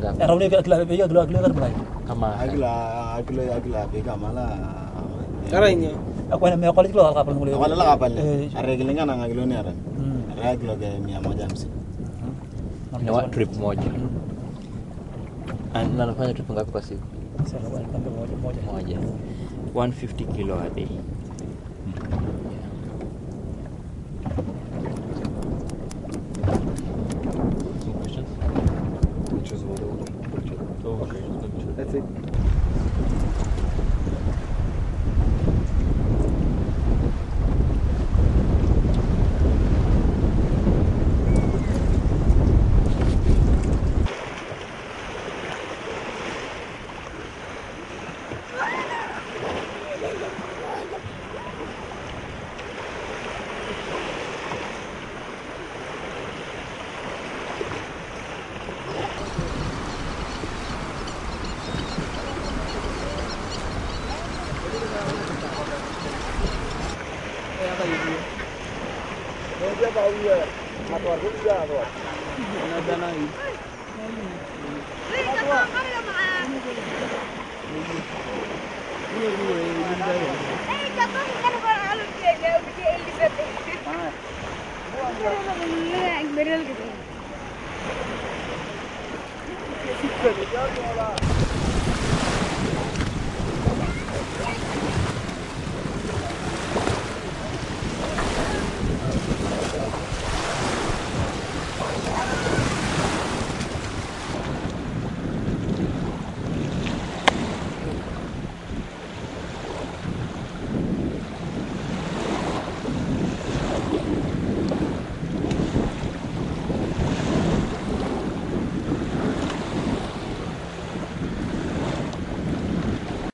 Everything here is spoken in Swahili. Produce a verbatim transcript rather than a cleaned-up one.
Rawne ka akla be yadlo akla gar bay. Kama. Agla agla agla be kamala. Karanya. Ako na me college lo kapal ngule. Wala la kapal. Arregle nga nang aglo ni aran. Arregle ga mia moja hamsini. Ni wa trip moja. Na nafanya trip ngapi kwa siku? Sasa bwana kambe moja moja. Moja. one hundred fifty kilo a day. That's it. Dia tahu ya, atau aku juga atau. Ada lagi. Eh, jatuh kan kalau alu dia dia dia Elizabeth. Ah. Benar gitu.